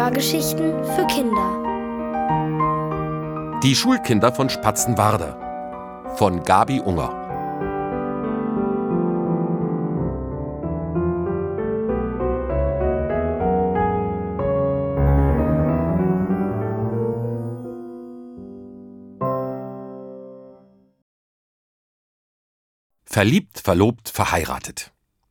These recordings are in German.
Hörgeschichten für Kinder. Die Schulkinder von Spatzenwarder von Gabi Unger. Verliebt, verlobt, verheiratet.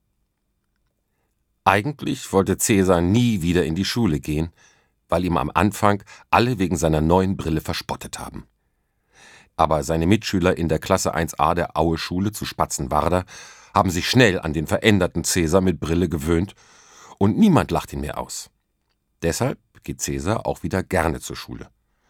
Eigentlich wollte Cäsar nie wieder in die Schule gehen, weil ihm am Anfang alle wegen seiner neuen Brille verspottet haben. Aber seine Mitschüler in der Klasse 1a der Aue-Schule zu Spatzenwarder haben sich schnell an den veränderten Cäsar mit Brille gewöhnt und niemand lacht ihn mehr aus. Deshalb geht Cäsar auch wieder gerne zur Schule.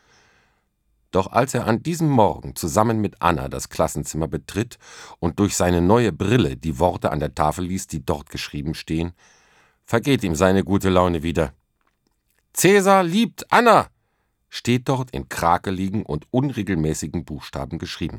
Doch als er an diesem Morgen zusammen mit Anna das Klassenzimmer betritt und durch seine neue Brille die Worte an der Tafel liest, die dort geschrieben stehen, vergeht ihm seine gute Laune wieder. »Cäsar liebt Anna«, steht dort in krakeligen und unregelmäßigen Buchstaben geschrieben.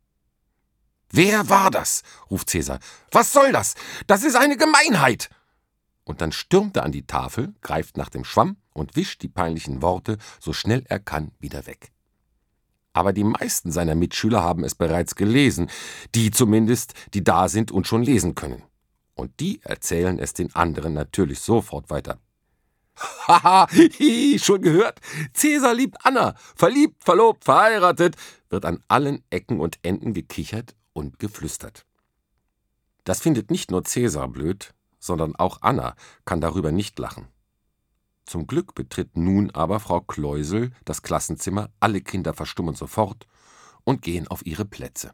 »Wer war das?« ruft Cäsar. »Was soll das? Das ist eine Gemeinheit!« Und dann stürmt er an die Tafel, greift nach dem Schwamm und wischt die peinlichen Worte, so schnell er kann, wieder weg. Aber die meisten seiner Mitschüler haben es bereits gelesen, die zumindest, die da sind und schon lesen können. Und die erzählen es den anderen natürlich sofort weiter. »Haha, schon gehört? Cäsar liebt Anna, verliebt, verlobt, verheiratet«, wird an allen Ecken und Enden gekichert und geflüstert. Das findet nicht nur Cäsar blöd, sondern auch Anna kann darüber nicht lachen. Zum Glück betritt nun aber Frau Kleusel das Klassenzimmer, alle Kinder verstummen sofort und gehen auf ihre Plätze.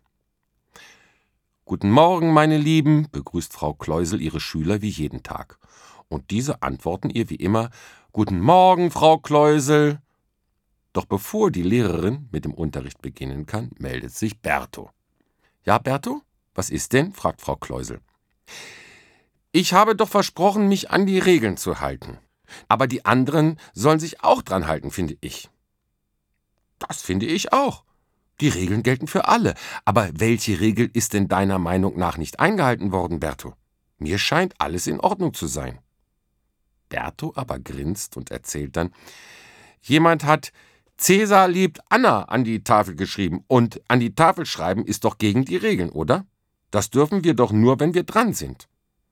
»Guten Morgen, meine Lieben«, begrüßt Frau Kleusel ihre Schüler wie jeden Tag. Und diese antworten ihr wie immer, »Guten Morgen, Frau Kleusel«. Doch bevor die Lehrerin mit dem Unterricht beginnen kann, meldet sich Berto. »Ja, Berto, was ist denn?« fragt Frau Kleusel. »Ich habe doch versprochen, mich an die Regeln zu halten. Aber die anderen sollen sich auch dran halten, finde ich.« »Das finde ich auch. Die Regeln gelten für alle. Aber welche Regel ist denn deiner Meinung nach nicht eingehalten worden, Berto? Mir scheint alles in Ordnung zu sein.« Berto aber grinst und erzählt dann, »Jemand hat »Cäsar liebt Anna« an die Tafel geschrieben. Und an die Tafel schreiben ist doch gegen die Regeln, oder? Das dürfen wir doch nur, wenn wir dran sind.«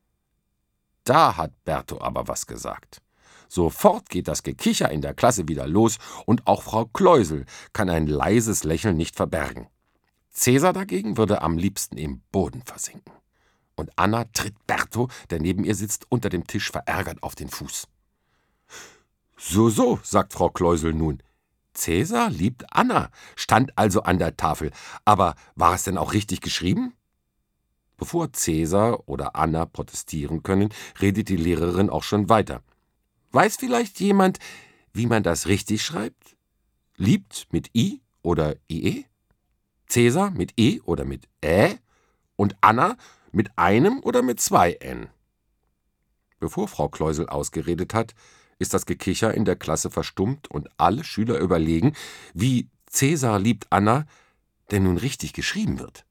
Da hat Berto aber was gesagt. Sofort geht das Gekicher in der Klasse wieder los und auch Frau Kleusel kann ein leises Lächeln nicht verbergen. Cäsar dagegen würde am liebsten im Boden versinken. Und Anna tritt Berto, der neben ihr sitzt, unter dem Tisch verärgert auf den Fuß. So, sagt Frau Kleusel nun. Cäsar liebt Anna, stand also an der Tafel. Aber war es denn auch richtig geschrieben? Bevor Cäsar oder Anna protestieren können, redet die Lehrerin auch schon weiter. Weiß vielleicht jemand, wie man das richtig schreibt? Liebt mit I oder IE? Cäsar mit E oder mit Ä? Und Anna mit einem oder mit 2 N? Bevor Frau Kleusel ausgeredet hat, ist das Gekicher in der Klasse verstummt und alle Schüler überlegen, wie Cäsar liebt Anna denn nun richtig geschrieben wird.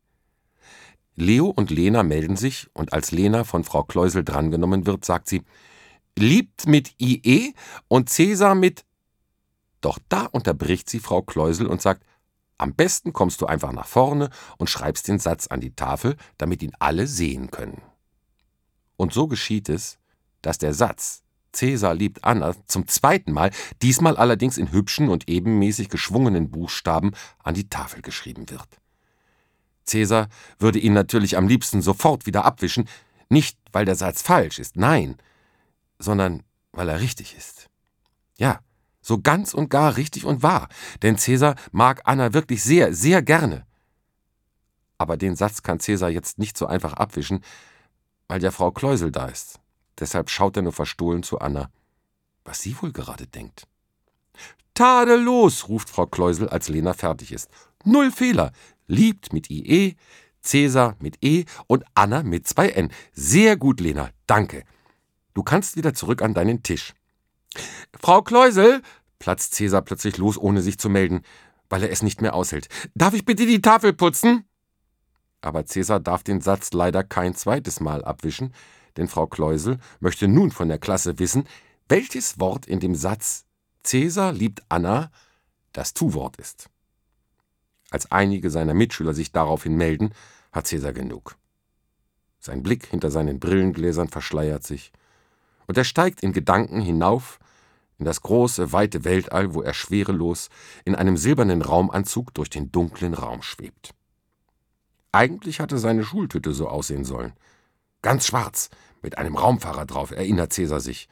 Leo und Lena melden sich und als Lena von Frau Kleusel drangenommen wird, sagt sie, liebt mit IE und Cäsar mit. Doch da unterbricht sie Frau Kleusel und sagt, am besten kommst du einfach nach vorne und schreibst den Satz an die Tafel, damit ihn alle sehen können. Und so geschieht es, dass der Satz Cäsar liebt Anna zum zweiten Mal, diesmal allerdings in hübschen und ebenmäßig geschwungenen Buchstaben, an die Tafel geschrieben wird. Cäsar würde ihn natürlich am liebsten sofort wieder abwischen, nicht weil der Satz falsch ist, nein, sondern weil er richtig ist. Ja, so ganz und gar richtig und wahr, denn Cäsar mag Anna wirklich sehr, sehr gerne. Aber den Satz kann Cäsar jetzt nicht so einfach abwischen, weil ja Frau Kleusel da ist. Deshalb schaut er nur verstohlen zu Anna, was sie wohl gerade denkt. »Tadellos«, ruft Frau Kleusel, als Lena fertig ist. »Null Fehler. Liebt mit IE, Cäsar mit E und Anna mit 2 N. Sehr gut, Lena, danke. Du kannst wieder zurück an deinen Tisch.« »Frau Kleusel«, platzt Cäsar plötzlich los, ohne sich zu melden, weil er es nicht mehr aushält. »Darf ich bitte die Tafel putzen?« Aber Cäsar darf den Satz leider kein zweites Mal abwischen, denn Frau Kleusel möchte nun von der Klasse wissen, welches Wort in dem Satz Cäsar liebt Anna das Tu-Wort ist. Als einige seiner Mitschüler sich daraufhin melden, hat Cäsar genug. Sein Blick hinter seinen Brillengläsern verschleiert sich und er steigt in Gedanken hinauf in das große, weite Weltall, wo er schwerelos in einem silbernen Raumanzug durch den dunklen Raum schwebt. Eigentlich hatte seine Schultüte so aussehen sollen. Ganz schwarz, mit einem Raumfahrer drauf, erinnert Cäsar sich.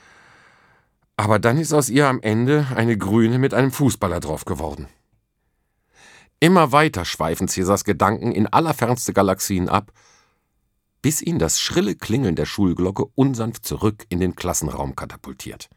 Aber dann ist aus ihr am Ende eine grüne mit einem Fußballer drauf geworden. Immer weiter schweifen Cäsars Gedanken in allerfernste Galaxien ab, bis ihn das schrille Klingeln der Schulglocke unsanft zurück in den Klassenraum katapultiert.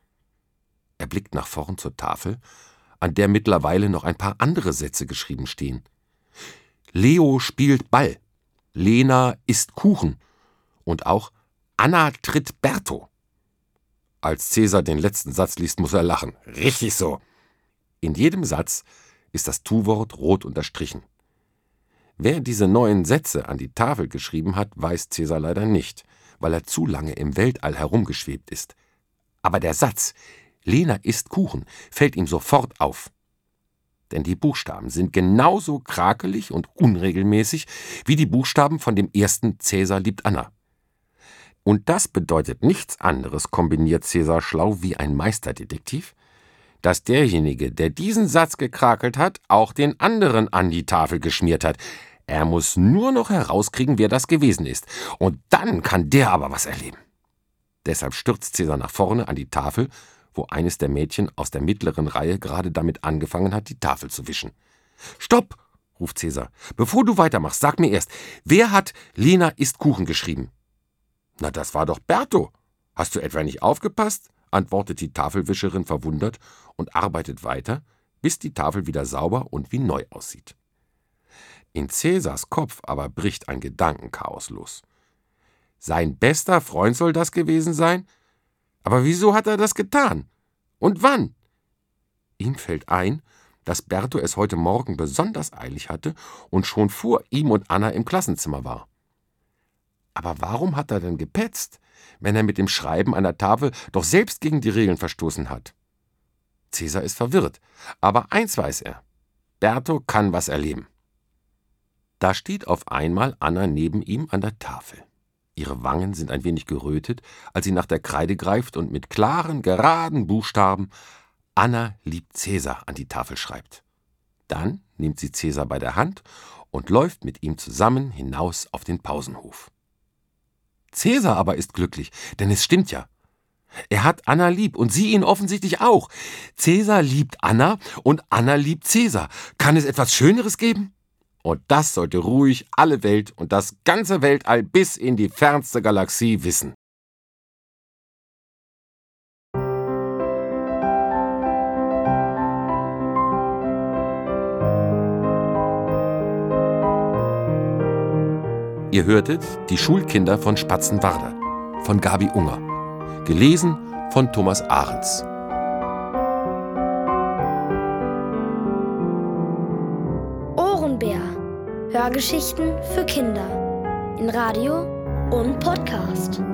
Er blickt nach vorn zur Tafel, an der mittlerweile noch ein paar andere Sätze geschrieben stehen. Leo spielt Ball, Lena isst Kuchen und auch Anna tritt Berto. Als Cäsar den letzten Satz liest, muss er lachen. Richtig so. In jedem Satz ist das Tu-Wort rot unterstrichen. Wer diese neuen Sätze an die Tafel geschrieben hat, weiß Cäsar leider nicht, weil er zu lange im Weltall herumgeschwebt ist. Aber der Satz Lena isst Kuchen fällt ihm sofort auf. Denn die Buchstaben sind genauso krakelig und unregelmäßig wie die Buchstaben von dem ersten Cäsar liebt Anna. Und das bedeutet nichts anderes, kombiniert Cäsar schlau wie ein Meisterdetektiv, dass derjenige, der diesen Satz gekrakelt hat, auch den anderen an die Tafel geschmiert hat. Er muss nur noch herauskriegen, wer das gewesen ist. Und dann kann der aber was erleben. Deshalb stürzt Cäsar nach vorne an die Tafel, wo eines der Mädchen aus der mittleren Reihe gerade damit angefangen hat, die Tafel zu wischen. »Stopp«, ruft Cäsar, »bevor du weitermachst, sag mir erst, wer hat Lena isst Kuchen geschrieben?« »Na, das war doch Berto. Hast du etwa nicht aufgepasst?«, antwortet die Tafelwischerin verwundert und arbeitet weiter, bis die Tafel wieder sauber und wie neu aussieht. In Cäsars Kopf aber bricht ein Gedankenchaos los. Sein bester Freund soll das gewesen sein? Aber wieso hat er das getan? Und wann? Ihm fällt ein, dass Berto es heute Morgen besonders eilig hatte und schon vor ihm und Anna im Klassenzimmer war. Aber warum hat er denn gepetzt, wenn er mit dem Schreiben an der Tafel doch selbst gegen die Regeln verstoßen hat? Cäsar ist verwirrt, aber eins weiß er: Berto kann was erleben. Da steht auf einmal Anna neben ihm an der Tafel. Ihre Wangen sind ein wenig gerötet, als sie nach der Kreide greift und mit klaren, geraden Buchstaben »Anna liebt Cäsar« an die Tafel schreibt. Dann nimmt sie Cäsar bei der Hand und läuft mit ihm zusammen hinaus auf den Pausenhof. Cäsar aber ist glücklich, denn es stimmt ja. Er hat Anna lieb und sie ihn offensichtlich auch. Cäsar liebt Anna und Anna liebt Cäsar. Kann es etwas Schöneres geben? Und das sollte ruhig alle Welt und das ganze Weltall bis in die fernste Galaxie wissen. Ihr hörtet Die Schulkinder von Spatzenwarder von Gabi Unger. Gelesen von Thomas Ahrens. Ohrenbär. Hörgeschichten für Kinder. In Radio und Podcast.